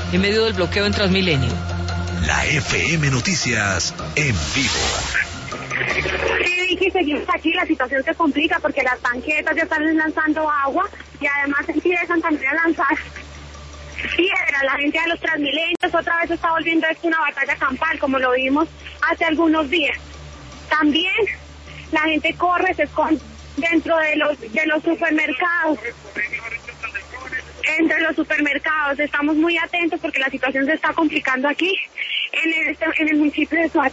en medio del bloqueo en Transmilenio. La FM Noticias en vivo. Sí, Vicky, seguimos aquí, la situación se complica porque las banquetas ya están lanzando agua y además empiezan también a lanzar piedra. La gente de los Transmilenios otra vez está volviendo esto una batalla campal, como lo vimos hace algunos días. También la gente corre, se esconde dentro de los supermercados. Entre los supermercados estamos muy atentos porque la situación se está complicando aquí en el municipio de Soacha.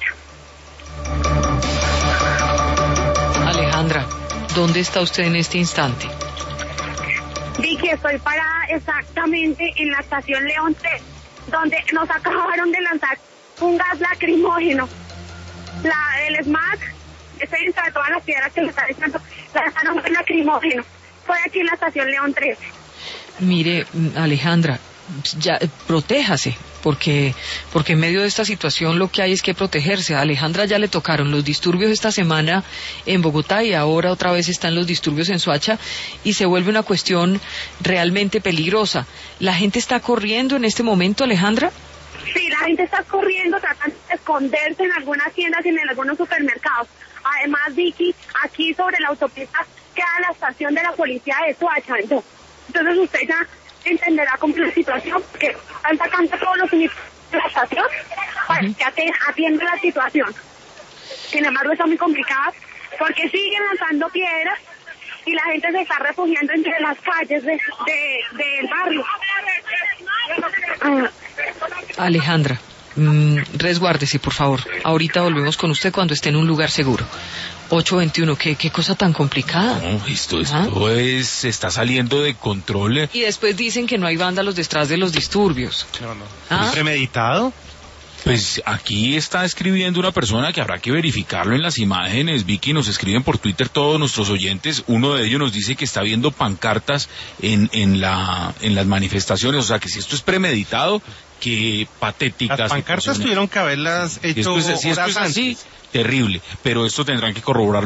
Alejandra, ¿dónde está usted en este instante? Vicky, estoy parada exactamente en la estación León 3, donde nos acabaron de lanzar un gas lacrimógeno. El SMAT, estoy entre de todas las piedras que me están echando, lanzaron un lacrimógeno. Estoy aquí en la estación León 3. Mire, Alejandra, ya protéjase, porque en medio de esta situación lo que hay es que protegerse. A Alejandra ya le tocaron los disturbios esta semana en Bogotá y ahora otra vez están los disturbios en Soacha y se vuelve una cuestión realmente peligrosa. ¿La gente está corriendo en este momento, Alejandra? Sí, la gente está corriendo, tratando de esconderse en algunas tiendas y en algunos supermercados. Además, Vicky, aquí sobre la autopista queda la estación de la policía de Soacha. Entonces usted ya entenderá cómo es la situación, porque están sacando todos los uniformes de la estación para que atienda la situación. Sin embargo, está muy complicada porque siguen lanzando piedras y la gente se está refugiando entre las calles del barrio. Alejandra, resguárdese, por favor. Ahorita volvemos con usted cuando esté en un lugar seguro. 821, qué cosa tan complicada. No, esto está saliendo de control. Y después dicen que no hay vándalos detrás de los disturbios. ¿Es premeditado? Pues aquí está escribiendo una persona que habrá que verificarlo en las imágenes. Vicky, nos escriben por Twitter todos nuestros oyentes. Uno de ellos nos dice que está viendo pancartas en las manifestaciones. O sea, que si esto es premeditado, qué patéticas. Las pancartas tuvieron que haberlas hecho si esto es así, terrible. Pero esto tendrán que corroborarlo